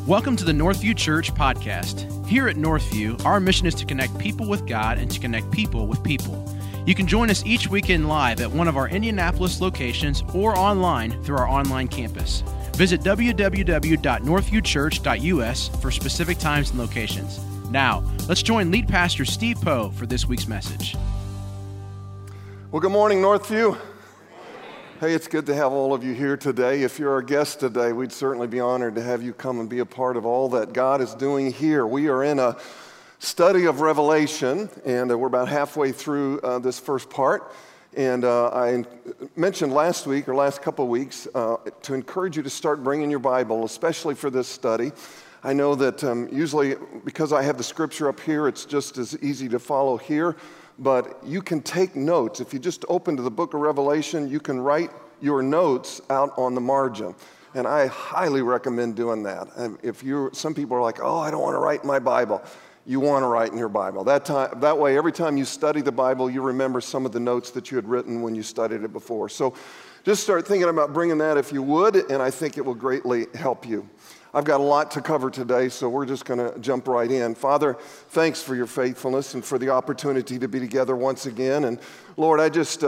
Welcome to the Northview Church podcast. Here at Northview, our mission is to connect people with God and to connect people with people. You can join us each weekend live at one of our Indianapolis locations or online through our online campus. Visit www.northviewchurch.us for specific times and locations. Now, let's join lead pastor Steve Poe for this week's message. Well, good morning, Northview. Hey, it's good to have all of you here today. If you're our guest today, we'd certainly be honored to have you come and be a part of all that God is doing here. We are in a study of Revelation, and we're about halfway through this first part. And I mentioned last week or last couple of weeks to encourage you to start bringing your Bible, especially for this study. I know that usually because I have the scripture up here, it's just as easy to follow here. But you can take notes. If you just open to the book of Revelation, you can write your notes out on the margin. And I highly recommend doing that. And some people are like, oh, I don't want to write in my Bible. You want to write in your Bible. That way, every time you study the Bible, you remember some of the notes that you had written when you studied it before. So just start thinking about bringing that if you would, and I think it will greatly help you. I've got a lot to cover today, so we're just going to jump right in. Father, thanks for your faithfulness and for the opportunity to be together once again. And Lord, I just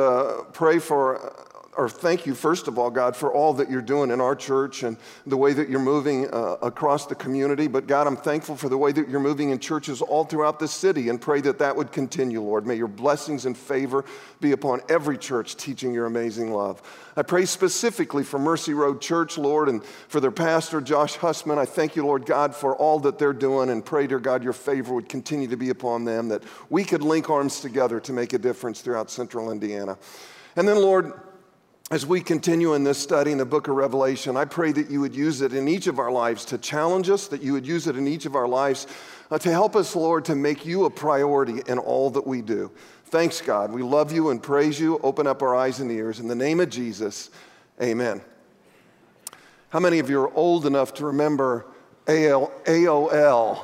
thank you, first of all, God, for all that you're doing in our church and the way that you're moving across the community. But God, I'm thankful for the way that you're moving in churches all throughout this city and pray that that would continue, Lord. May your blessings and favor be upon every church teaching your amazing love. I pray specifically for Mercy Road Church, Lord, and for their pastor, Josh Hussman. I thank you, Lord God, for all that they're doing and pray, dear God, your favor would continue to be upon them, that we could link arms together to make a difference throughout central Indiana. And then, Lord, as we continue in this study in the book of Revelation, I pray that you would use it in each of our lives to challenge us, that you would use it in each of our lives to help us, Lord, to make you a priority in all that we do. Thanks, God. We love you and praise you. Open up our eyes and ears. In the name of Jesus, amen. How many of you are old enough to remember AOL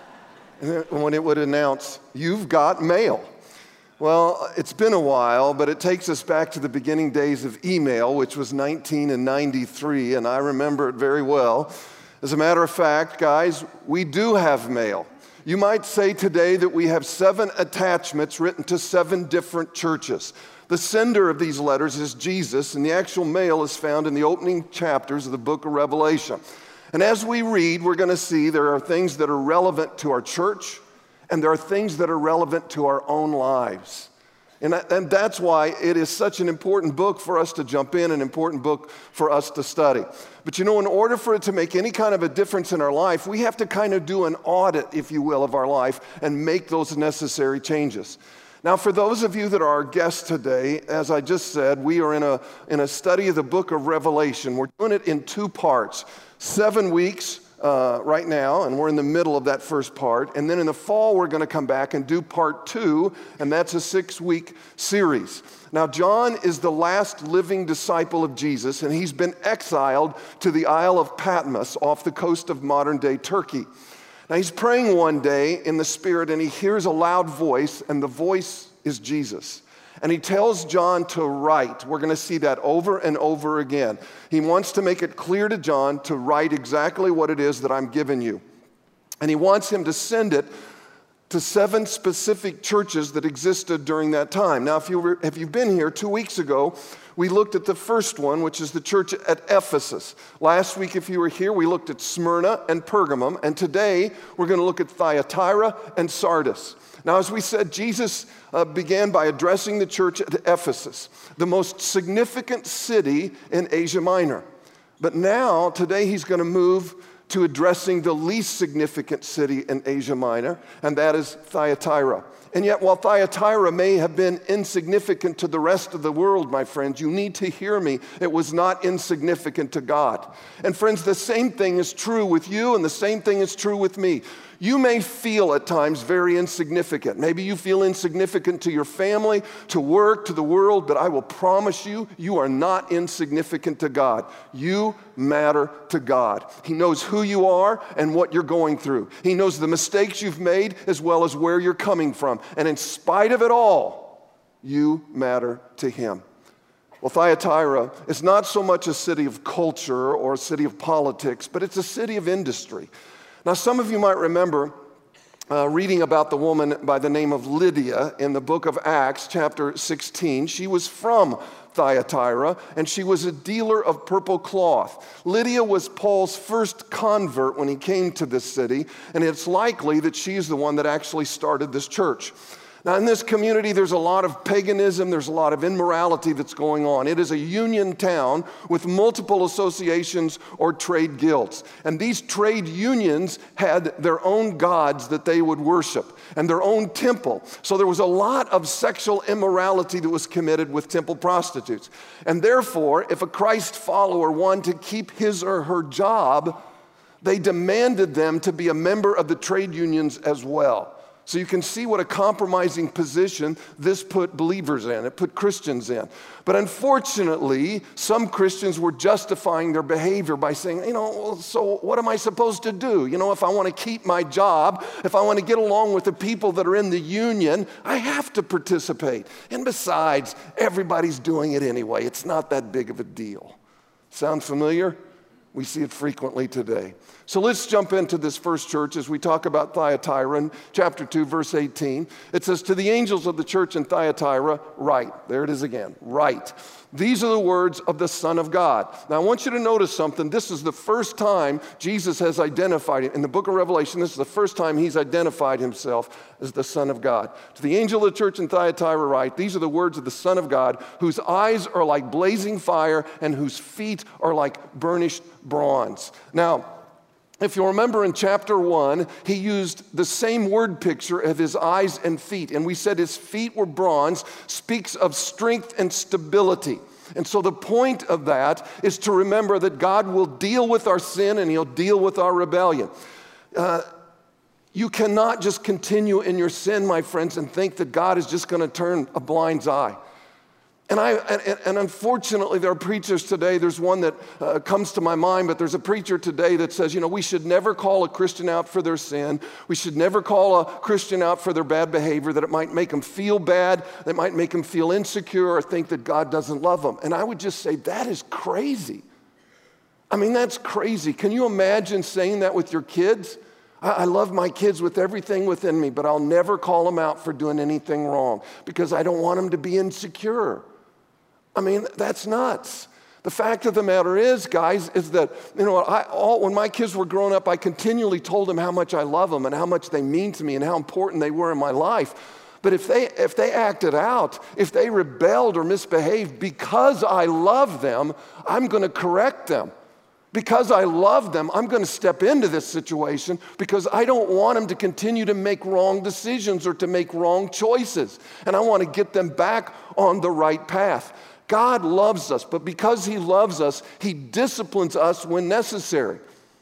when it would announce, "You've got mail"? Well, it's been a while, but it takes us back to the beginning days of email, which was 1993, and I remember it very well. As a matter of fact, guys, we do have mail. You might say today that we have 7 attachments written to 7 different churches. The sender of these letters is Jesus, and the actual mail is found in the opening chapters of the book of Revelation. And as we read, we're going to see there are things that are relevant to our church, and there are things that are relevant to our own lives. And that's why it is such an important book for us to jump in, an important book for us to study. But you know, in order for it to make any kind of a difference in our life, we have to kind of do an audit, if you will, of our life and make those necessary changes. Now, for those of you that are our guests today, as I just said, we are in a study of the book of Revelation. We're doing it in 2 parts, 7 weeks. Right now, and we're in the middle of that first part. And then in the fall, we're going to come back and do part 2, and that's a 6-week series. Now, John is the last living disciple of Jesus, and he's been exiled to the Isle of Patmos off the coast of modern-day Turkey. Now, he's praying one day in the Spirit, and he hears a loud voice, and the voice is Jesus. And he tells John to write. We're going to see that over and over again. He wants to make it clear to John to write exactly what it is that I'm giving you. And he wants him to send it to 7 specific churches that existed during that time. Now, if you've been here 2 weeks ago, we looked at the first one, which is the church at Ephesus. Last week, if you were here, we looked at Smyrna and Pergamum. And today, we're going to look at Thyatira and Sardis. Now, as we said, Jesus began by addressing the church at Ephesus, the most significant city in Asia Minor. But now, today, he's going to move to addressing the least significant city in Asia Minor, and that is Thyatira. And yet, while Thyatira may have been insignificant to the rest of the world, my friends, you need to hear me. It was not insignificant to God. And friends, the same thing is true with you, and the same thing is true with me. You may feel at times very insignificant. Maybe you feel insignificant to your family, to work, to the world, but I will promise you, you are not insignificant to God. You matter to God. He knows who you are and what you're going through. He knows the mistakes you've made as well as where you're coming from. And in spite of it all, you matter to Him. Well, Thyatira is not so much a city of culture or a city of politics, but it's a city of industry. Now, some of you might remember reading about the woman by the name of Lydia in the book of Acts, chapter 16. She was from Thyatira, and she was a dealer of purple cloth. Lydia was Paul's first convert when he came to this city, and it's likely that she's the one that actually started this church. Now, in this community, there's a lot of paganism, there's a lot of immorality that's going on. It is a union town with multiple associations or trade guilds. And these trade unions had their own gods that they would worship and their own temple. So there was a lot of sexual immorality that was committed with temple prostitutes. And therefore, if a Christ follower wanted to keep his or her job, they demanded them to be a member of the trade unions as well. So you can see what a compromising position this put believers in. It put Christians in. But unfortunately, some Christians were justifying their behavior by saying, well, so what am I supposed to do? If I want to keep my job, if I want to get along with the people that are in the union, I have to participate. And besides, everybody's doing it anyway. It's not that big of a deal. Sound familiar? We see it frequently today. So let's jump into this first church as we talk about Thyatira in chapter 2, verse 18. It says, to the angels of the church in Thyatira, write. There it is again, write. These are the words of the Son of God. Now, I want you to notice something. This is the first time Jesus has identified it. In the book of Revelation, this is the first time he's identified himself as the Son of God. To the angel of the church in Thyatira, write. These are the words of the Son of God, whose eyes are like blazing fire and whose feet are like burnished bronze. Now, if you remember in chapter 1, he used the same word picture of his eyes and feet. And we said his feet were bronze, speaks of strength and stability. And so the point of that is to remember that God will deal with our sin and he'll deal with our rebellion. You cannot just continue in your sin, my friends, and think that God is just going to turn a blind eye. And unfortunately, there are preachers today, there's one that comes to my mind, but there's a preacher today that says, we should never call a Christian out for their sin. We should never call a Christian out for their bad behavior, that it might make them feel bad, that might make them feel insecure or think that God doesn't love them. And I would just say, that is crazy. That's crazy. Can you imagine saying that with your kids? I love my kids with everything within me, but I'll never call them out for doing anything wrong because I don't want them to be insecure. That's nuts. The fact of the matter is, guys, is that, when my kids were growing up, I continually told them how much I love them and how much they mean to me and how important they were in my life. But if they acted out, if they rebelled or misbehaved because I love them, I'm going to correct them. Because I love them, I'm going to step into this situation because I don't want them to continue to make wrong decisions or to make wrong choices. And I want to get them back on the right path. God loves us, but because he loves us, he disciplines us when necessary.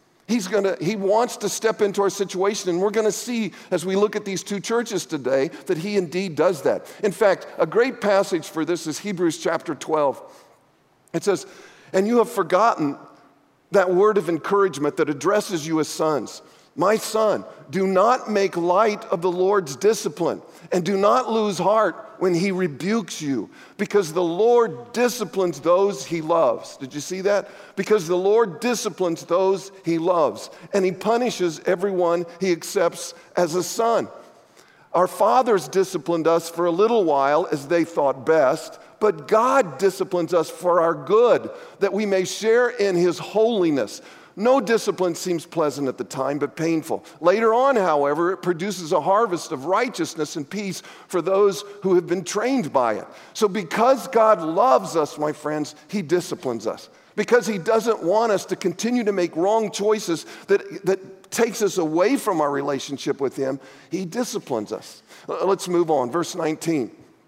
He wants to step into our situation, and we're going to see as we look at these two churches today that he indeed does that. In fact, a great passage for this is Hebrews chapter 12. It says, and you have forgotten that word of encouragement that addresses you as sons. My son, do not make light of the Lord's discipline, and do not lose heart when he rebukes you, because the Lord disciplines those he loves. Did you see that? Because the Lord disciplines those he loves, and he punishes everyone he accepts as a son. Our fathers disciplined us for a little while as they thought best, but God disciplines us for our good, that we may share in his holiness. No discipline seems pleasant at the time, but painful. Later on, however, it produces a harvest of righteousness and peace for those who have been trained by it. So because God loves us, my friends, he disciplines us. Because he doesn't want us to continue to make wrong choices that takes us away from our relationship with him, he disciplines us. Let's move on. Verse 19.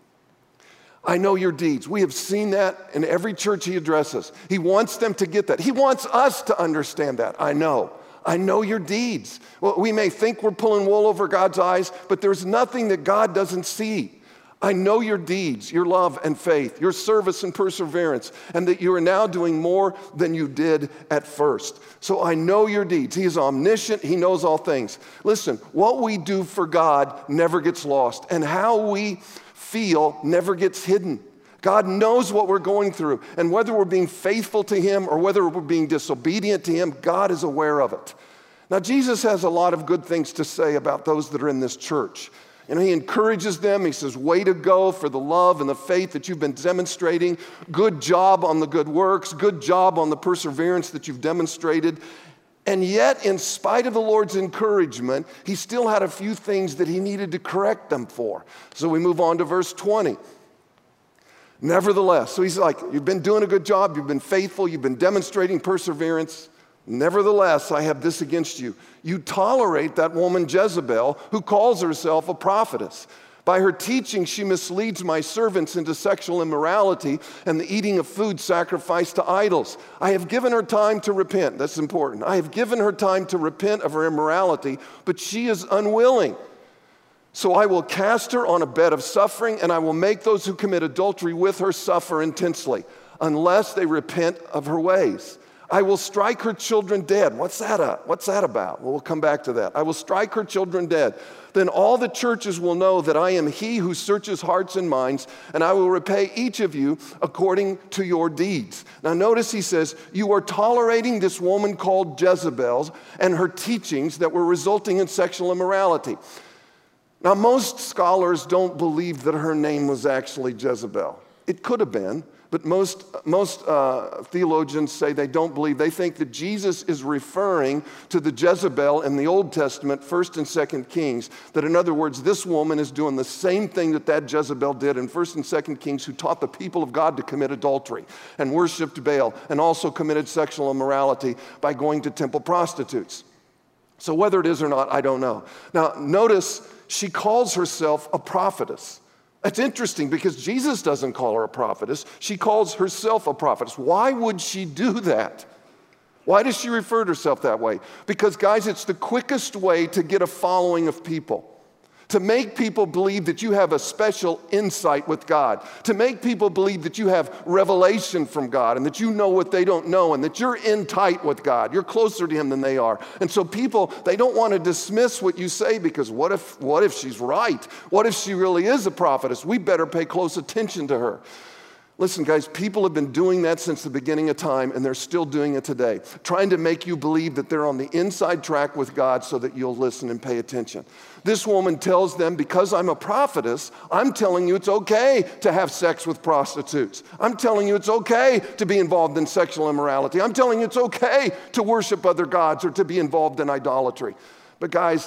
I know your deeds. We have seen that in every church he addresses. He wants them to get that. He wants us to understand that. I know your deeds. Well, we may think we're pulling wool over God's eyes, but there's nothing that God doesn't see. I know your deeds, your love and faith, your service and perseverance, and that you are now doing more than you did at first. So I know your deeds. He is omniscient. He knows all things. Listen, what we do for God never gets lost, and how we feel never gets hidden. God knows what we're going through. And whether we're being faithful to him or whether we're being disobedient to him, God is aware of it. Now, Jesus has a lot of good things to say about those that are in this church. You know, he encourages them. He says, way to go for the love and the faith that you've been demonstrating. Good job on the good works. Good job on the perseverance that you've demonstrated. And yet, in spite of the Lord's encouragement, he still had a few things that he needed to correct them for. So we move on to verse 20. Nevertheless, so he's like, you've been doing a good job, you've been faithful, you've been demonstrating perseverance. Nevertheless, I have this against you. You tolerate that woman Jezebel, who calls herself a prophetess. By her teaching, she misleads my servants into sexual immorality and the eating of food sacrificed to idols. I have given her time to repent. That's important. I have given her time to repent of her immorality, but she is unwilling. So I will cast her on a bed of suffering, and I will make those who commit adultery with her suffer intensely, unless they repent of her ways. I will strike her children dead. What's that about? Well, we'll come back to that. I will strike her children dead. Then all the churches will know that I am he who searches hearts and minds, and I will repay each of you according to your deeds. Now notice he says, you are tolerating this woman called Jezebel and her teachings that were resulting in sexual immorality. Now, most scholars don't believe that her name was actually Jezebel. It could have been, but most theologians say they don't believe. They think that Jesus is referring to the Jezebel in the Old Testament, 1st and 2nd Kings, that in other words, this woman is doing the same thing that Jezebel did in 1st and 2nd Kings, who taught the people of God to commit adultery and worshiped Baal and also committed sexual immorality by going to temple prostitutes. So whether it is or not, I don't know. Now, notice she calls herself a prophetess. That's interesting because Jesus doesn't call her a prophetess. She calls herself a prophetess. Why would she do that? Why does she refer to herself that way? Because, guys, it's the quickest way to get a following of people. To make people believe that you have a special insight with God. To make people believe that you have revelation from God and that you know what they don't know and that you're in tight with God. You're closer to him than they are. And so people, they don't want to dismiss what you say because what if she's right? What if she really is a prophetess? We better pay close attention to her. Listen, guys, people have been doing that since the beginning of time, and they're still doing it today, trying to make you believe that they're on the inside track with God so that you'll listen and pay attention. This woman tells them, because I'm a prophetess, I'm telling you it's okay to have sex with prostitutes. I'm telling you it's okay to be involved in sexual immorality. I'm telling you it's okay to worship other gods or to be involved in idolatry. But guys,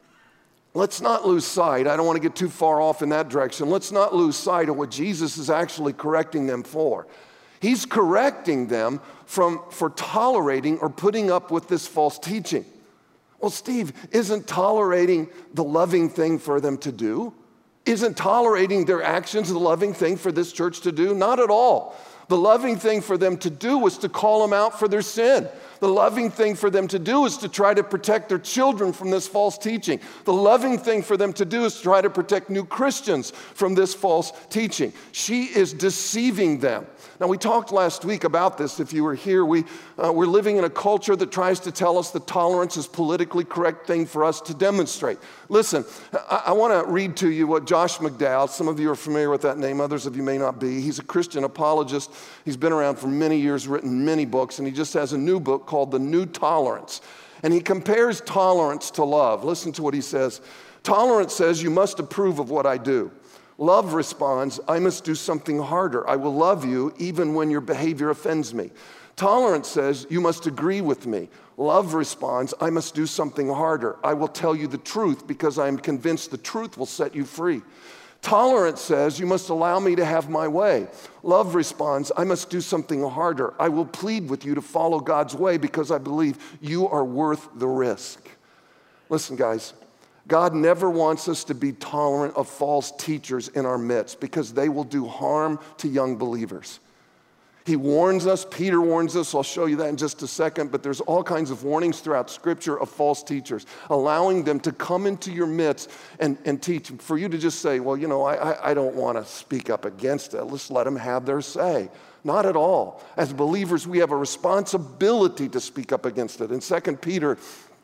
let's not lose sight. I don't want to get too far off in that direction. Let's not lose sight of what Jesus is actually correcting them for. He's correcting them for tolerating or putting up with this false teaching. Well, Steve, isn't tolerating the loving thing for them to do? Isn't tolerating their actions the loving thing for this church to do? Not at all. The loving thing for them to do was to call them out for their sin. The loving thing for them to do is to try to protect their children from this false teaching. The loving thing for them to do is to try to protect new Christians from this false teaching. She is deceiving them. Now, we talked last week about this. If you were here, we're living in a culture that tries to tell us that tolerance is a politically correct thing for us to demonstrate. Listen, I want to read to you what Josh McDowell, some of you are familiar with that name, others of you may not be. He's a Christian apologist. He's been around for many years, written many books, and he just has a new book called The New Tolerance. And he compares tolerance to love. Listen to what he says. Tolerance says, you must approve of what I do. Love responds, I must do something harder. I will love you even when your behavior offends me. Tolerance says, you must agree with me. Love responds, I must do something harder. I will tell you the truth because I am convinced the truth will set you free. Tolerance says, you must allow me to have my way. Love responds, I must do something harder. I will plead with you to follow God's way because I believe you are worth the risk. Listen, guys, God never wants us to be tolerant of false teachers in our midst because they will do harm to young believers. He warns us, Peter warns us, I'll show you that in just a second, but there's all kinds of warnings throughout Scripture of false teachers, allowing them to come into your midst and teach. For you to just say, well, you know, I don't want to speak up against it. Let's let them have their say. Not at all. As believers, we have a responsibility to speak up against it. In 2 Peter,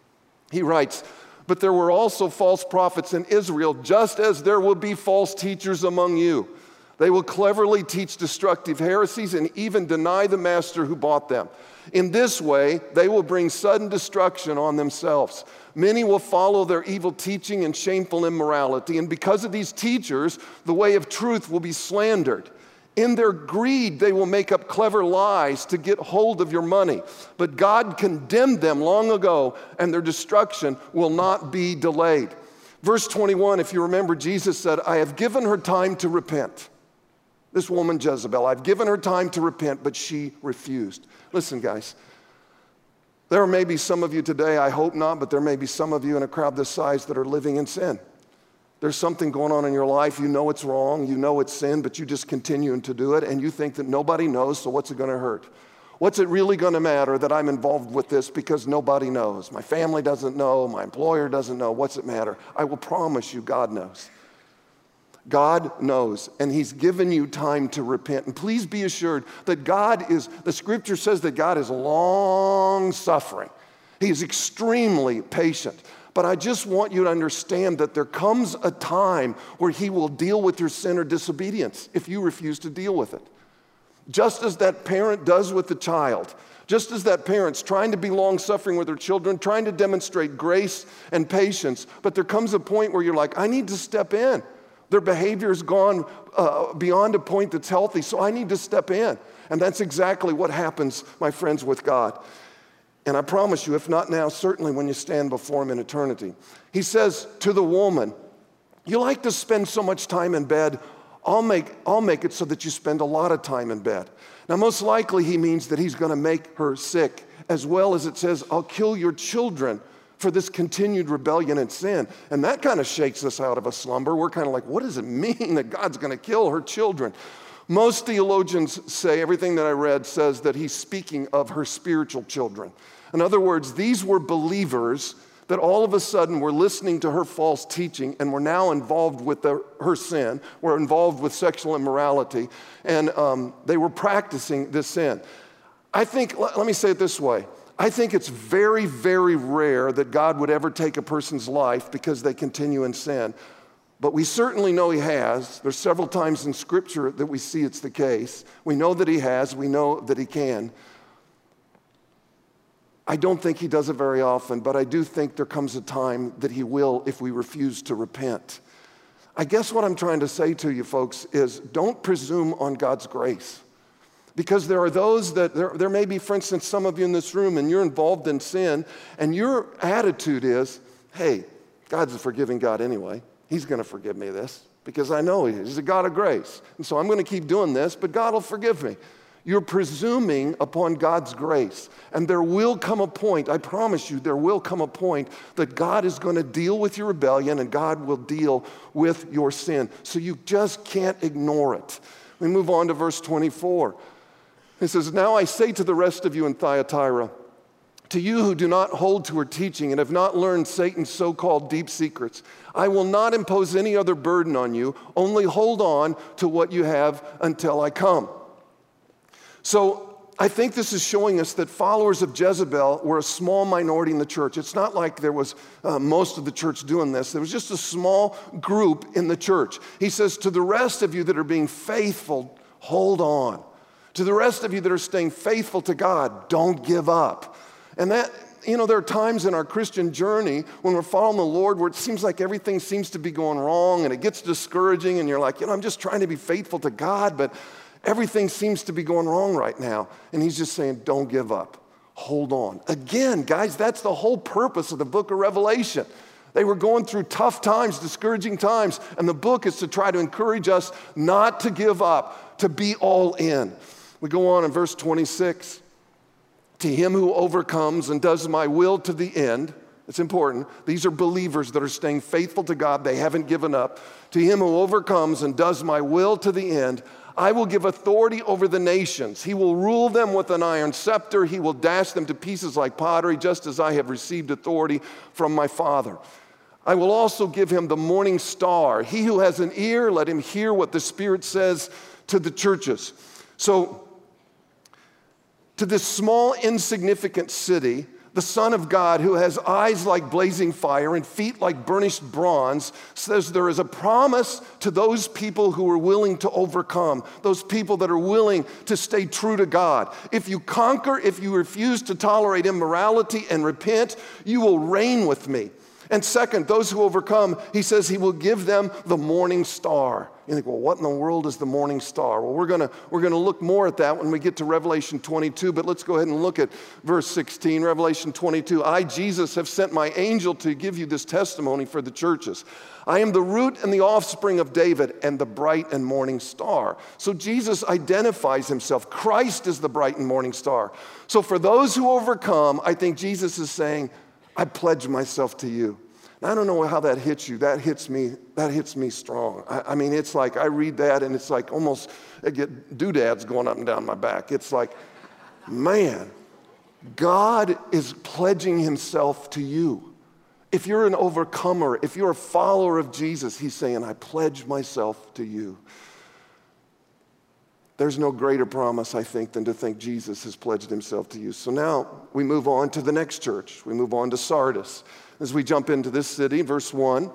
he writes, but there were also false prophets in Israel, just as there will be false teachers among you. They will cleverly teach destructive heresies and even deny the master who bought them. In this way, they will bring sudden destruction on themselves. Many will follow their evil teaching and shameful immorality, and because of these teachers, the way of truth will be slandered. In their greed, they will make up clever lies to get hold of your money. But God condemned them long ago, and their destruction will not be delayed. Verse 21, if you remember, Jesus said, I have given her time to repent. This woman, Jezebel, I've given her time to repent, but she refused. Listen, guys, there may be some of you today, I hope not, but there may be some of you in a crowd this size that are living in sin. There's something going on in your life, you know it's wrong, you know it's sin, but you just continue to do it, and you think that nobody knows, so what's it going to hurt? What's it really going to matter that I'm involved with this because nobody knows? My family doesn't know, my employer doesn't know, what's it matter? I will promise you, God knows. God knows, and He's given you time to repent. And please be assured that the Scripture says that God is long-suffering. He is extremely patient. But I just want you to understand that there comes a time where He will deal with your sin or disobedience if you refuse to deal with it. Just as that parent does with the child, just as that parent's trying to be long-suffering with their children, trying to demonstrate grace and patience, but there comes a point where you're like, I need to step in. Their behavior's gone beyond a point that's healthy, so I need to step in. And that's exactly what happens, my friends, with God. And I promise you, if not now, certainly when you stand before Him in eternity. He says to the woman, you like to spend so much time in bed, I'll make it so that you spend a lot of time in bed. Now, most likely He means that He's going to make her sick, as well as it says, I'll kill your children for this continued rebellion and sin. And that kind of shakes us out of a slumber. We're kind of like, what does it mean that God's going to kill her children? Most theologians say, everything that I read says that He's speaking of her spiritual children. In other words, these were believers that all of a sudden were listening to her false teaching and were now involved with her sin, were involved with sexual immorality, and they were practicing this sin. I think, let me say it this way, I think it's very, very rare that God would ever take a person's life because they continue in sin. But we certainly know He has. There's several times in Scripture that we see it's the case. We know that He has. We know that He can. I don't think He does it very often, but I do think there comes a time that He will if we refuse to repent. I guess what I'm trying to say to you folks is don't presume on God's grace. Because there are those that, there may be, for instance, some of you in this room and you're involved in sin and your attitude is, hey, God's a forgiving God anyway. He's going to forgive me this because I know He is. He's a God of grace. And so I'm going to keep doing this, but God will forgive me. You're presuming upon God's grace. And there will come a point, I promise you, there will come a point that God is going to deal with your rebellion and God will deal with your sin. So you just can't ignore it. We move on to verse 24. He says, now I say to the rest of you in Thyatira, to you who do not hold to her teaching and have not learned Satan's so-called deep secrets, I will not impose any other burden on you, only hold on to what you have until I come. So I think this is showing us that followers of Jezebel were a small minority in the church. It's not like there was most of the church doing this. There was just a small group in the church. He says, to the rest of you that are being faithful, hold on. To the rest of you that are staying faithful to God, don't give up. And that, there are times in our Christian journey when we're following the Lord where it seems like everything seems to be going wrong and it gets discouraging and you're like, I'm just trying to be faithful to God, but everything seems to be going wrong right now. And He's just saying, don't give up. Hold on. Again, guys, that's the whole purpose of the book of Revelation. They were going through tough times, discouraging times, and the book is to try to encourage us not to give up, to be all in. We go on in verse 26. To him who overcomes and does my will to the end, it's important. These are believers that are staying faithful to God. They haven't given up. To him who overcomes and does my will to the end, I will give authority over the nations. He will rule them with an iron scepter. He will dash them to pieces like pottery, just as I have received authority from my Father. I will also give him the morning star. He who has an ear, let him hear what the Spirit says to the churches. So, to this small, insignificant city, the Son of God, who has eyes like blazing fire and feet like burnished bronze, says there is a promise to those people who are willing to overcome, those people that are willing to stay true to God. If you conquer, if you refuse to tolerate immorality and repent, you will reign with me. And second, those who overcome, he says he will give them the morning star. You think, well, what in the world is the morning star? Well, we're gonna look more at that when we get to Revelation 22, but let's go ahead and look at verse 16, Revelation 22. I, Jesus, have sent my angel to give you this testimony for the churches. I am the root and the offspring of David and the bright and morning star. So Jesus identifies himself. Christ is the bright and morning star. So for those who overcome, I think Jesus is saying, I pledge myself to you. Now, I don't know how that hits you. That hits me strong. I mean, it's like I read that and it's like almost I get doodads going up and down my back. It's like, man, God is pledging himself to you. If you're an overcomer, if you're a follower of Jesus, he's saying, I pledge myself to you. There's no greater promise, I think, than to think Jesus has pledged himself to you. So now we move on to the next church. We move on to Sardis. As we jump into this city, verse 1,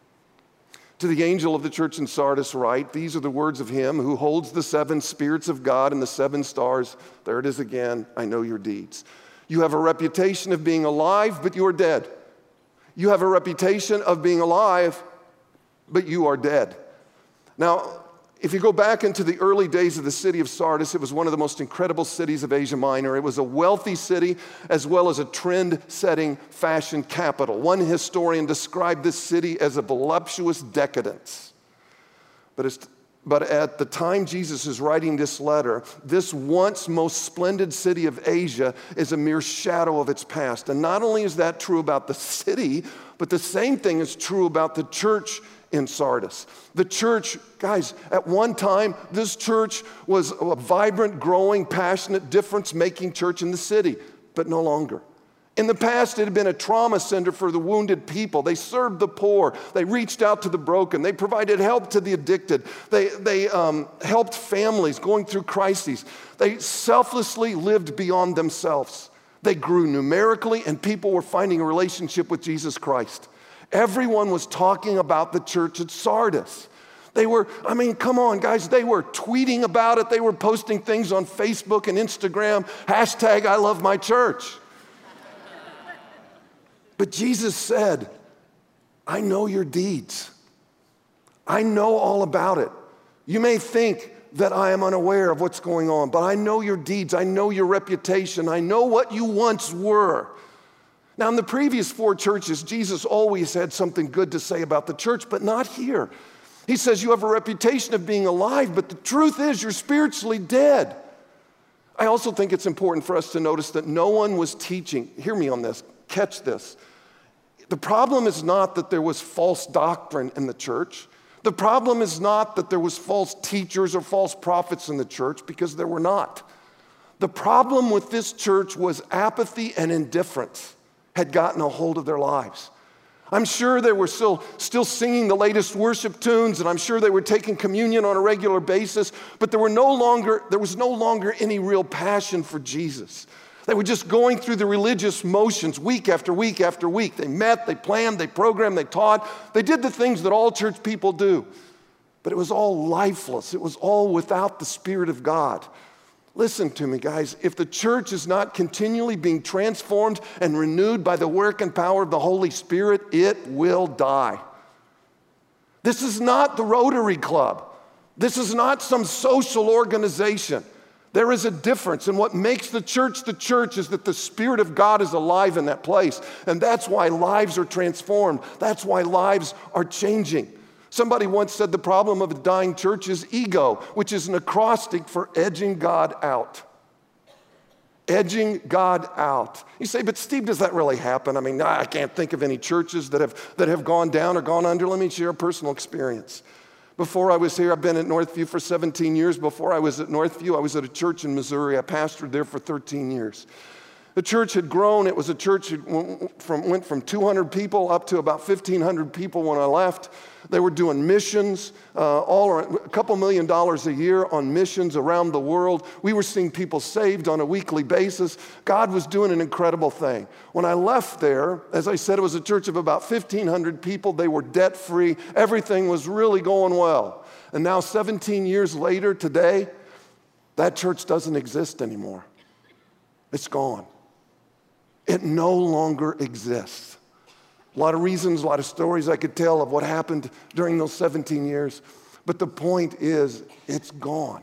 to the angel of the church in Sardis write, these are the words of him who holds the 7 spirits of God and the 7 stars. There it is again, I know your deeds. You have a reputation of being alive, but you are dead. You have a reputation of being alive, but you are dead. Now, if you go back into the early days of the city of Sardis, it was one of the most incredible cities of Asia Minor. It was a wealthy city as well as a trend-setting fashion capital. One historian described this city as a voluptuous decadence. But at the time Jesus is writing this letter, this once most splendid city of Asia is a mere shadow of its past. And not only is that true about the city, but the same thing is true about the church in Sardis. The church, guys, at one time, this church was a vibrant, growing, passionate, difference-making church in the city, but no longer. In the past, it had been a trauma center for the wounded people. They served the poor. They reached out to the broken. They provided help to the addicted. They helped families going through crises. They selflessly lived beyond themselves. They grew numerically, and people were finding a relationship with Jesus Christ. Everyone was talking about the church at Sardis. They were, I mean, come on, guys, they were tweeting about it. They were posting things on Facebook and Instagram, hashtag I love my church. But Jesus said, I know your deeds. I know all about it. You may think that I am unaware of what's going on, but I know your deeds. I know your reputation. I know what you once were. Now, in the previous 4 churches, Jesus always had something good to say about the church, but not here. He says you have a reputation of being alive, but the truth is you're spiritually dead. I also think it's important for us to notice that no one was teaching. Hear me on this. Catch this. The problem is not that there was false doctrine in the church. The problem is not that there was false teachers or false prophets in the church, because there were not. The problem with this church was apathy and indifference had gotten a hold of their lives. I'm sure they were still singing the latest worship tunes, and I'm sure they were taking communion on a regular basis, but there was no longer any real passion for Jesus. They were just going through the religious motions week after week after week. They met, they planned, they programmed, they taught. They did the things that all church people do. But it was all lifeless. It was all without the Spirit of God. Listen to me, guys. If the church is not continually being transformed and renewed by the work and power of the Holy Spirit, it will die. This is not the Rotary Club. This is not some social organization. There is a difference, and what makes the church is that the Spirit of God is alive in that place, and that's why lives are transformed. That's why lives are changing. Somebody once said the problem of a dying church is ego, which is an acrostic for edging God out. Edging God out. You say, but Steve, does that really happen? I mean, I can't think of any churches that have gone down or gone under. Let me share a personal experience. Before I was here, I've been at Northview for 17 years. Before I was at Northview, I was at a church in Missouri. I pastored there for 13 years. The church had grown. It was a church that went from 200 people up to about 1,500 people when I left. They were doing missions, a couple $1 million a year on missions around the world. We were seeing people saved on a weekly basis. God was doing an incredible thing. When I left there, as I said, it was a church of about 1,500 people. They were debt-free. Everything was really going well. And now 17 years later, today, that church doesn't exist anymore. It's gone. It no longer exists. A lot of reasons, a lot of stories I could tell of what happened during those 17 years. But the point is, it's gone.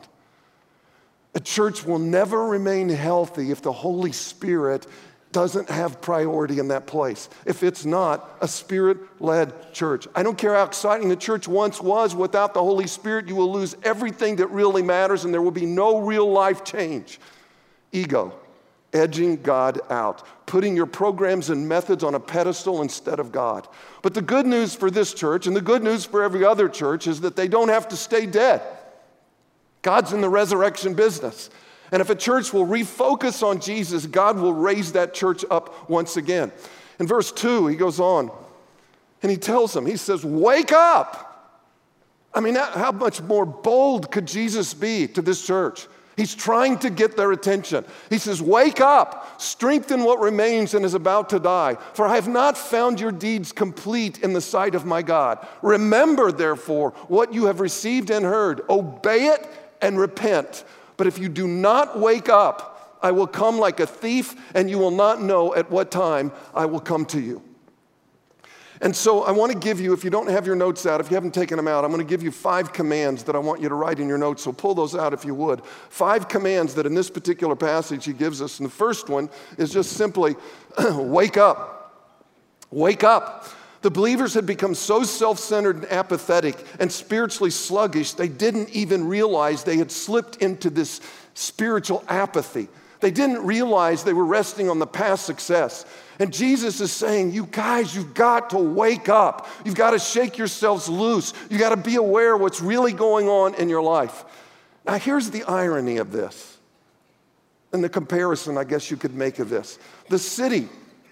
A church will never remain healthy if the Holy Spirit doesn't have priority in that place, if it's not a Spirit-led church. I don't care how exciting the church once was. Without the Holy Spirit, you will lose everything that really matters, and there will be no real life change. Ego. Edging God out, putting your programs and methods on a pedestal instead of God. But the good news for this church and the good news for every other church is that they don't have to stay dead. God's in the resurrection business. And if a church will refocus on Jesus, God will raise that church up once again. In verse 2, he goes on and he tells them, he says, wake up. I mean, how much more bold could Jesus be to this church? He's trying to get their attention. He says, wake up, strengthen what remains and is about to die. For I have not found your deeds complete in the sight of my God. Remember, therefore, what you have received and heard. Obey it and repent. But if you do not wake up, I will come like a thief, and you will not know at what time I will come to you. And so I want to give you, if you don't have your notes out, if you haven't taken them out, I'm going to give you 5 commands that I want you to write in your notes. So pull those out if you would. 5 commands that in this particular passage he gives us. And the first one is just simply, wake up. Wake up. The believers had become so self-centered and apathetic and spiritually sluggish, they didn't even realize they had slipped into this spiritual apathy. They didn't realize they were resting on the past success. And Jesus is saying, you guys, you've got to wake up. You've got to shake yourselves loose. You've got to be aware of what's really going on in your life. Now, here's the irony of this, and the comparison I guess you could make of this. The city,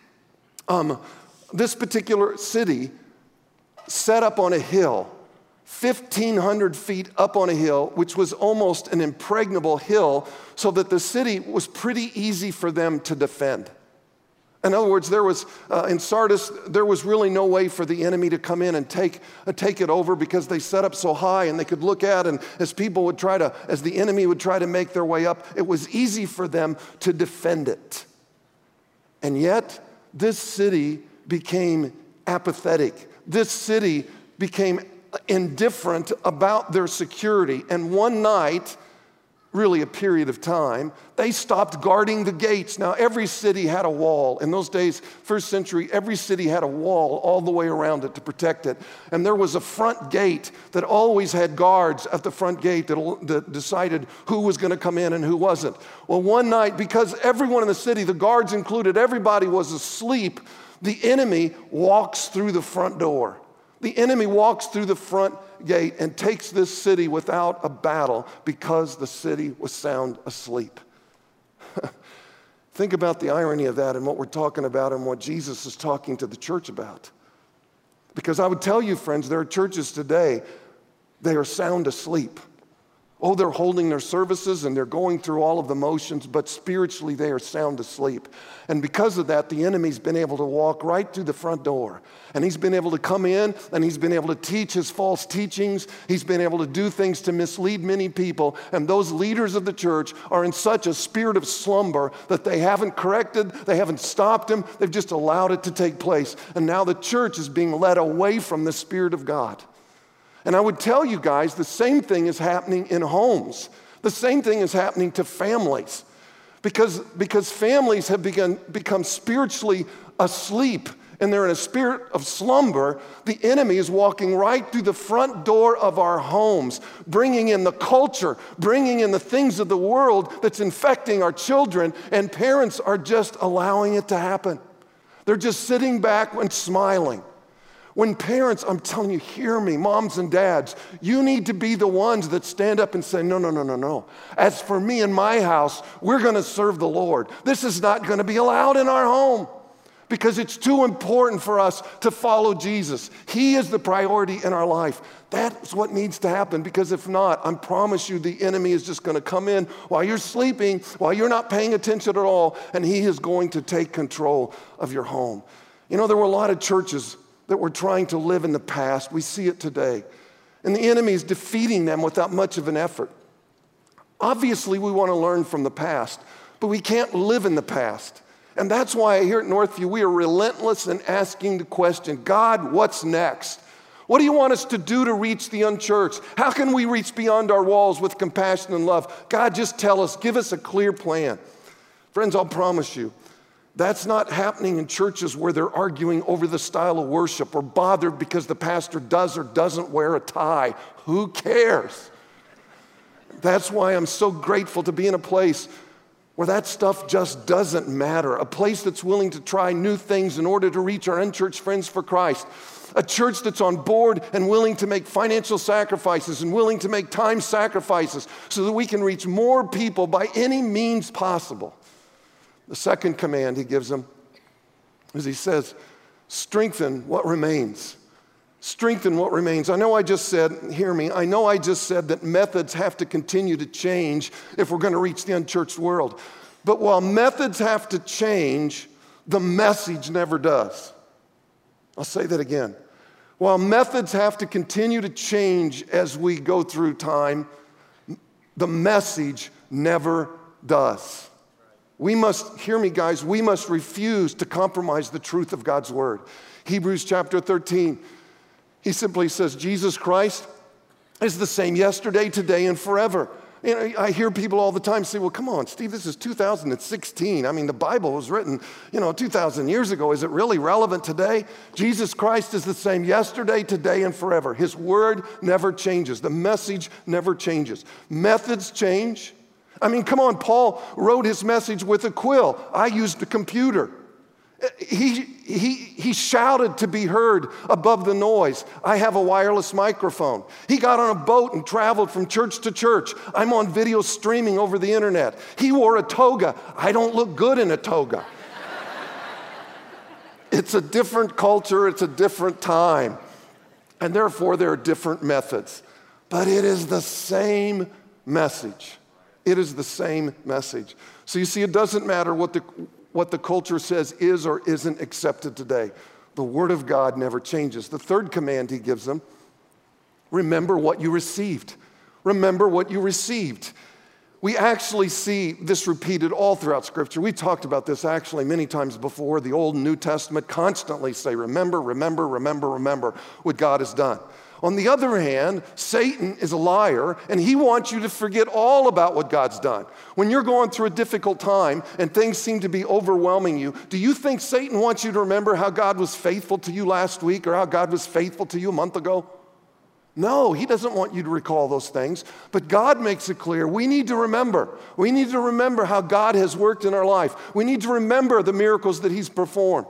this particular city set up on a hill, 1,500 feet up on a hill, which was almost an impregnable hill, so that the city was pretty easy for them to defend. In other words, there was, in Sardis, there was really no way for the enemy to come in and take it over because they set up so high and they could look at, and as the enemy would try to make their way up, it was easy for them to defend it. And yet, this city became apathetic. This city became indifferent about their security. And one night, really a period of time, they stopped guarding the gates. Now, every city had a wall. In those days, first century, every city had a wall all the way around it to protect it. And there was a front gate that always had guards at the front gate that decided who was going to come in and who wasn't. Well, one night, because everyone in the city, the guards included, everybody was asleep, the enemy walks through the front door. The enemy walks through the front gate and takes this city without a battle because the city was sound asleep. Think about the irony of that and what we're talking about and what Jesus is talking to the church about. Because I would tell you, friends, there are churches today, they are sound asleep. Oh, they're holding their services and they're going through all of the motions, but spiritually they are sound asleep. And because of that, the enemy's been able to walk right through the front door. And he's been able to come in and he's been able to teach his false teachings. He's been able to do things to mislead many people. And those leaders of the church are in such a spirit of slumber that they haven't corrected, they haven't stopped him, they've just allowed it to take place. And now the church is being led away from the Spirit of God. And I would tell you guys, the same thing is happening in homes. The same thing is happening to families. Because families have become spiritually asleep and they're in a spirit of slumber, the enemy is walking right through the front door of our homes, bringing in the culture, bringing in the things of the world that's infecting our children, and parents are just allowing it to happen. They're just sitting back and smiling. When parents, I'm telling you, hear me, moms and dads, you need to be the ones that stand up and say, no, no, no, no, no. As for me and my house, we're going to serve the Lord. This is not going to be allowed in our home because it's too important for us to follow Jesus. He is the priority in our life. That's what needs to happen, because if not, I promise you the enemy is just going to come in while you're sleeping, while you're not paying attention at all, and he is going to take control of your home. You know, there were a lot of churches that were trying to live in the past. We see it today. And the enemy is defeating them without much of an effort. Obviously, we want to learn from the past, but we can't live in the past. And that's why here at Northview, we are relentless in asking the question, God, what's next? What do you want us to do to reach the unchurched? How can we reach beyond our walls with compassion and love? God, just tell us, give us a clear plan. Friends, I'll promise you, that's not happening in churches where they're arguing over the style of worship or bothered because the pastor does or doesn't wear a tie. Who cares? That's why I'm so grateful to be in a place where that stuff just doesn't matter. A place that's willing to try new things in order to reach our unchurched friends for Christ. A church that's on board and willing to make financial sacrifices and willing to make time sacrifices so that we can reach more people by any means possible. The second command he gives them is he says, strengthen what remains. Strengthen what remains. I know I just said, hear me, I know I just said that methods have to continue to change if we're going to reach the unchurched world. But while methods have to change, the message never does. I'll say that again. While methods have to continue to change as we go through time, the message never does. We must, hear me guys, we must refuse to compromise the truth of God's word. Hebrews chapter 13, he simply says, Jesus Christ is the same yesterday, today, and forever. You know, I hear people all the time say, well, come on, Steve, this is 2016. I mean, the Bible was written, 2,000 years ago. Is it really relevant today? Jesus Christ is the same yesterday, today, and forever. His word never changes. The message never changes. Methods change. I mean, come on, Paul wrote his message with a quill. I used a computer. He shouted to be heard above the noise. I have a wireless microphone. He got on a boat and traveled from church to church. I'm on video streaming over the internet. He wore a toga. I don't look good in a toga. It's a different culture. It's a different time. And therefore, there are different methods. But it is the same message. It is the same message. So you see, it doesn't matter what the culture says is or isn't accepted today. The Word of God never changes. The third command he gives them, remember what you received. Remember what you received. We actually see this repeated all throughout Scripture. We talked about this actually many times before. The Old and New Testament constantly say, remember, remember, remember, remember what God has done. On the other hand, Satan is a liar, and he wants you to forget all about what God's done. When you're going through a difficult time and things seem to be overwhelming you, do you think Satan wants you to remember how God was faithful to you last week or how God was faithful to you a month ago? No, he doesn't want you to recall those things, but God makes it clear. We need to remember. We need to remember how God has worked in our life. We need to remember the miracles that he's performed.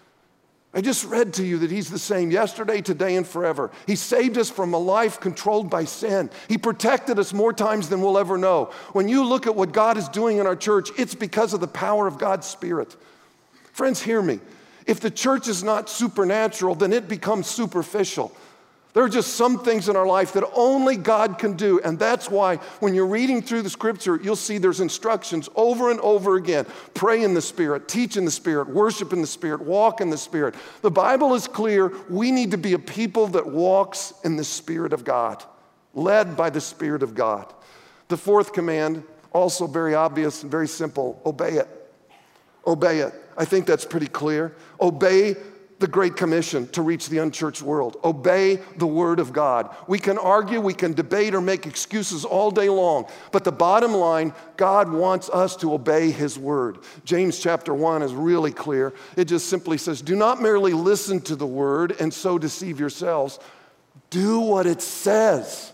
I just read to you that he's the same yesterday, today, and forever. He saved us from a life controlled by sin. He protected us more times than we'll ever know. When you look at what God is doing in our church, it's because of the power of God's Spirit. Friends, hear me. If the church is not supernatural, then it becomes superficial. There are just some things in our life that only God can do, and that's why when you're reading through the Scripture, you'll see there's instructions over and over again. Pray in the Spirit, teach in the Spirit, worship in the Spirit, walk in the Spirit. The Bible is clear. We need to be a people that walks in the Spirit of God, led by the Spirit of God. The fourth command, also very obvious and very simple, obey it. Obey it. I think that's pretty clear. Obey the Great Commission to reach the unchurched world. Obey the Word of God. We can argue, we can debate, or make excuses all day long, but the bottom line, God wants us to obey His Word. James chapter 1 is really clear. It just simply says, do not merely listen to the Word and so deceive yourselves. Do what it says.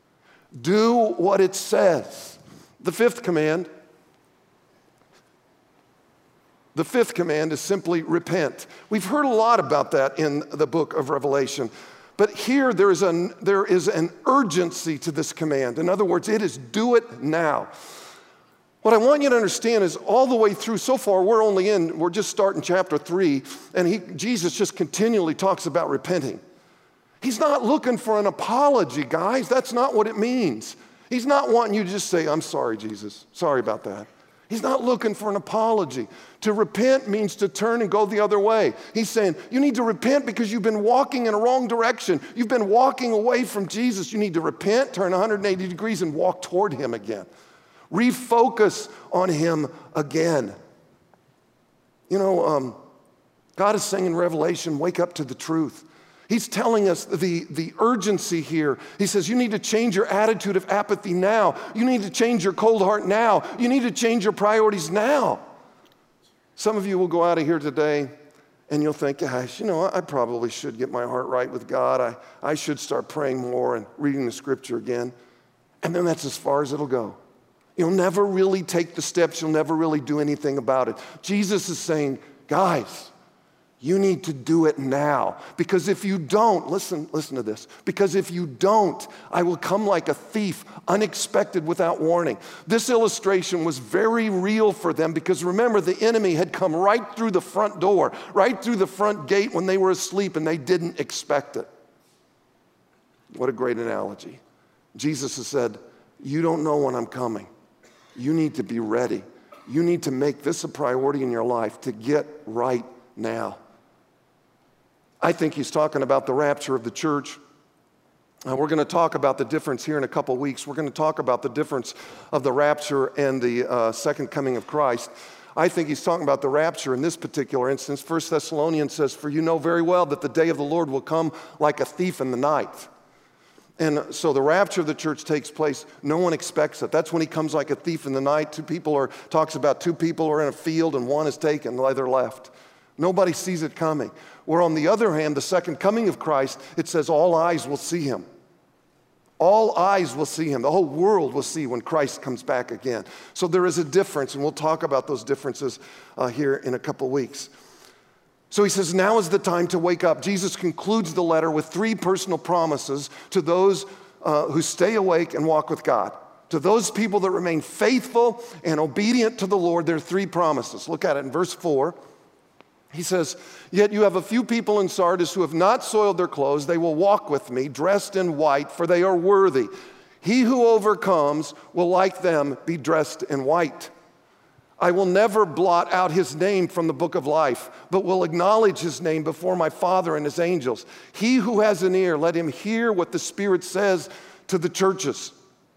Do what it says. The fifth command The fifth command is simply repent. We've heard a lot about that in the book of Revelation. But here there is an urgency to this command. In other words, it is do it now. What I want you to understand is all the way through, so far we're just starting chapter 3, and Jesus just continually talks about repenting. He's not looking for an apology, guys. That's not what it means. He's not wanting you to just say, I'm sorry, Jesus. Sorry about that. He's not looking for an apology. To repent means to turn and go the other way. He's saying, you need to repent because you've been walking in a wrong direction. You've been walking away from Jesus. You need to repent, turn 180 degrees, and walk toward him again. Refocus on him again. You know, God is saying in Revelation, wake up to the truth. He's telling us the urgency here. He says, you need to change your attitude of apathy now. You need to change your cold heart now. You need to change your priorities now. Some of you will go out of here today and you'll think, gosh, you know, I probably should get my heart right with God. I should start praying more and reading the scripture again. And then that's as far as it'll go. You'll never really take the steps. You'll never really do anything about it. Jesus is saying, guys, you need to do it now. Because if you don't, listen to this. Because if you don't, I will come like a thief, unexpected, without warning. This illustration was very real for them because remember, the enemy had come right through the front door, right through the front gate when they were asleep and they didn't expect it. What a great analogy. Jesus has said, you don't know when I'm coming. You need to be ready. You need to make this a priority in your life to get right now. I think he's talking about the rapture of the church. We're going to talk about the difference here in a couple weeks. We're going to talk about the difference of the rapture and the second coming of Christ. I think he's talking about the rapture in this particular instance. 1 Thessalonians says, for you know very well that the day of the Lord will come like a thief in the night. And so the rapture of the church takes place. No one expects it. That's when he comes like a thief in the night. Talks about two people are in a field and one is taken, they're left. Nobody sees it coming. Where on the other hand, the second coming of Christ, it says all eyes will see him. All eyes will see him. The whole world will see when Christ comes back again. So there is a difference, and we'll talk about those differences here in a couple weeks. So he says, now is the time to wake up. Jesus concludes the letter with 3 personal promises to those who stay awake and walk with God. To those people that remain faithful and obedient to the Lord, there are 3 promises. Look at it in verse 4. He says, yet you have a few people in Sardis who have not soiled their clothes. They will walk with me, dressed in white, for they are worthy. He who overcomes will, like them, be dressed in white. I will never blot out his name from the book of life, but will acknowledge his name before my Father and his angels. He who has an ear, let him hear what the Spirit says to the churches.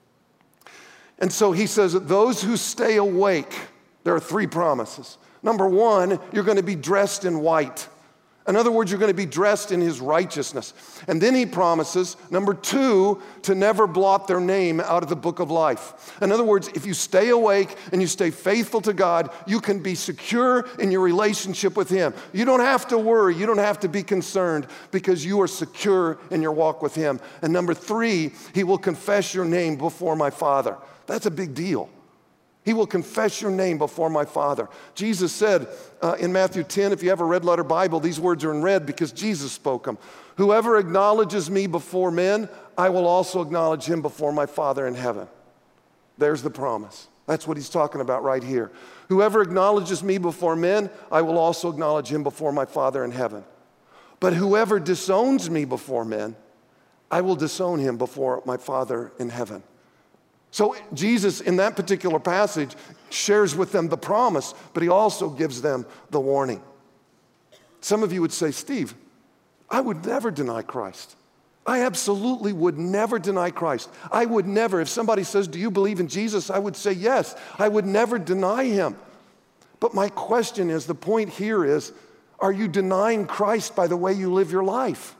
And so he says that those who stay awake, there are 3 promises. Number 1, you're going to be dressed in white. In other words, you're going to be dressed in his righteousness. And then he promises, number 2, to never blot their name out of the book of life. In other words, if you stay awake and you stay faithful to God, you can be secure in your relationship with him. You don't have to worry. You don't have to be concerned because you are secure in your walk with him. And number 3, he will confess your name before my Father. That's a big deal. He will confess your name before my Father. Jesus said in Matthew 10, if you have a red letter Bible, these words are in red because Jesus spoke them. Whoever acknowledges me before men, I will also acknowledge him before my Father in heaven. There's the promise. That's what he's talking about right here. Whoever acknowledges me before men, I will also acknowledge him before my Father in heaven. But whoever disowns me before men, I will disown him before my Father in heaven. So Jesus, in that particular passage, shares with them the promise, but he also gives them the warning. Some of you would say, Steve, I would never deny Christ. I absolutely would never deny Christ. I would never, if somebody says, do you believe in Jesus? I would say yes. I would never deny him. But my question is, the point here is, are you denying Christ by the way you live your life?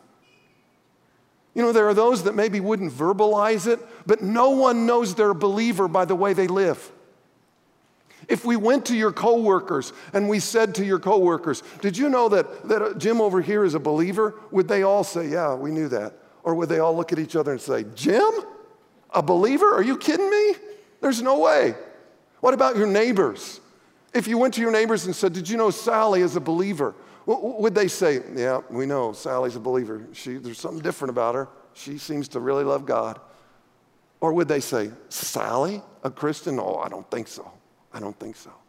You know, there are those that maybe wouldn't verbalize it, but no one knows they're a believer by the way they live. If we went to your coworkers and we said to your coworkers, did you know that Jim over here is a believer? Would they all say, yeah, we knew that? Or would they all look at each other and say, Jim, a believer? Are you kidding me? There's no way. What about your neighbors? If you went to your neighbors and said, did you know Sally is a believer? Would they say, yeah, we know Sally's a believer. There's something different about her. She seems to really love God. Or would they say, Sally, a Christian? Oh, I don't think so. I don't think so.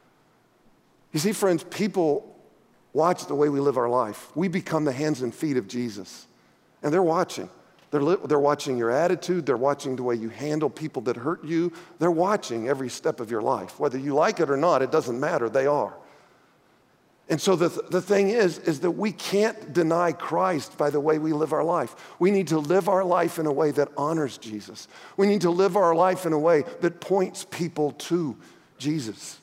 You see, friends, people watch the way we live our life. We become the hands and feet of Jesus. And they're watching. They're watching your attitude. They're watching the way you handle people that hurt you. They're watching every step of your life. Whether you like it or not, it doesn't matter. They are. And so the thing is that we can't deny Christ by the way we live our life. We need to live our life in a way that honors Jesus. We need to live our life in a way that points people to Jesus.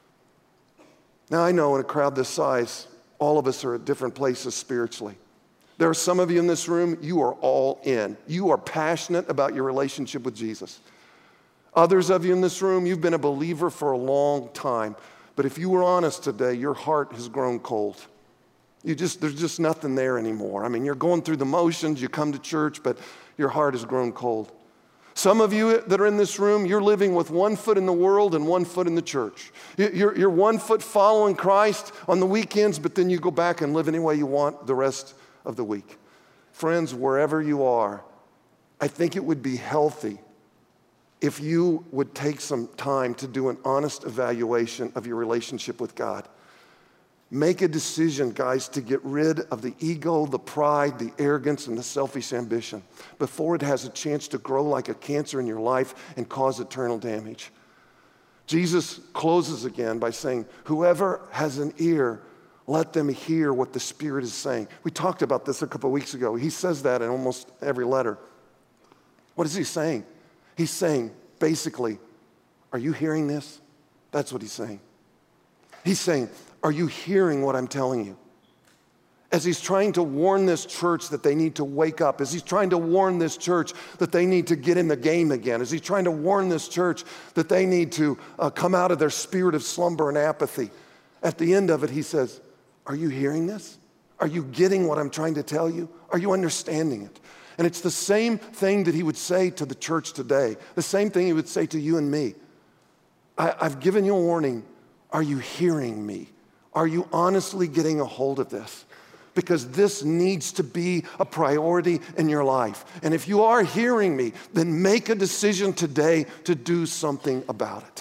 Now, I know in a crowd this size, all of us are at different places spiritually. There are some of you in this room, you are all in. You are passionate about your relationship with Jesus. Others of you in this room, you've been a believer for a long time. But if you were honest today, your heart has grown cold. There's just nothing there anymore. I mean, you're going through the motions, you come to church, but your heart has grown cold. Some of you that are in this room, you're living with one foot in the world and one foot in the church. You're 1 foot following Christ on the weekends, but then you go back and live any way you want the rest of the week. Friends, wherever you are, I think it would be healthy if you would take some time to do an honest evaluation of your relationship with God. Make a decision, guys, to get rid of the ego, the pride, the arrogance, and the selfish ambition before it has a chance to grow like a cancer in your life and cause eternal damage. Jesus closes again by saying, whoever has an ear, let them hear what the Spirit is saying. We talked about this a couple of weeks ago. He says that in almost every letter. What is he saying? He's saying, basically, are you hearing this? That's what he's saying. He's saying, are you hearing what I'm telling you? As he's trying to warn this church that they need to wake up, as he's trying to warn this church that they need to get in the game again, as he's trying to warn this church that they need to come out of their spirit of slumber and apathy, at the end of it, he says, are you hearing this? Are you getting what I'm trying to tell you? Are you understanding it? And it's the same thing that he would say to the church today, the same thing he would say to you and me. I've given you a warning. Are you hearing me? Are you honestly getting a hold of this? Because this needs to be a priority in your life. And if you are hearing me, then make a decision today to do something about it.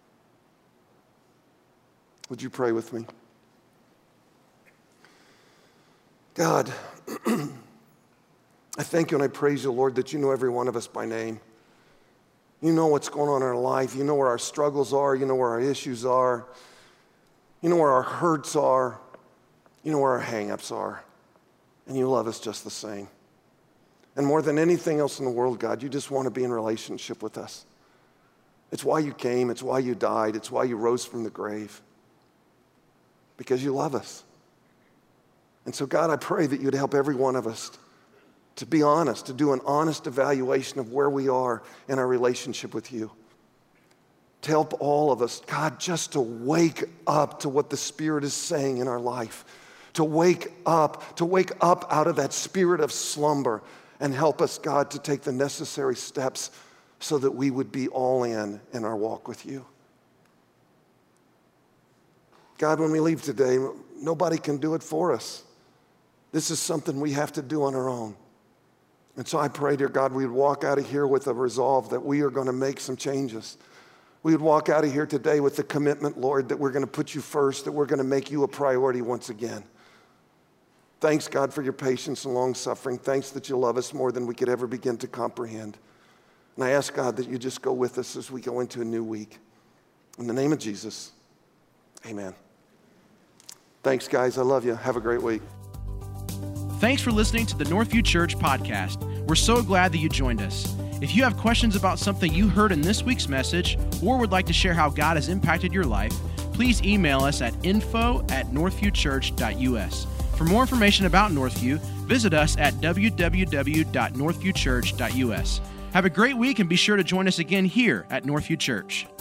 Would you pray with me? God, I thank you and I praise you, Lord, that you know every one of us by name. You know what's going on in our life. You know where our struggles are. You know where our issues are. You know where our hurts are. You know where our hang-ups are. And you love us just the same. And more than anything else in the world, God, you just want to be in relationship with us. It's why you came. It's why you died. It's why you rose from the grave. Because you love us. And so, God, I pray that you'd help every one of us to be honest, to do an honest evaluation of where we are in our relationship with you. To help all of us, God, just to wake up to what the Spirit is saying in our life. To wake up out of that spirit of slumber and help us, God, to take the necessary steps so that we would be all in our walk with you. God, when we leave today, nobody can do it for us. This is something we have to do on our own. And so I pray, dear God, we'd walk out of here with a resolve that we are going to make some changes. We would walk out of here today with the commitment, Lord, that we're going to put you first, that we're going to make you a priority once again. Thanks, God, for your patience and long-suffering. Thanks that you love us more than we could ever begin to comprehend. And I ask, God, that you just go with us as we go into a new week. In the name of Jesus, amen. Thanks, guys. I love you. Have a great week. Thanks for listening to the Northview Church podcast. We're so glad that you joined us. If you have questions about something you heard in this week's message or would like to share how God has impacted your life, please email us at info@northviewchurch.us. For more information about Northview, visit us at www.northviewchurch.us. Have a great week and be sure to join us again here at Northview Church.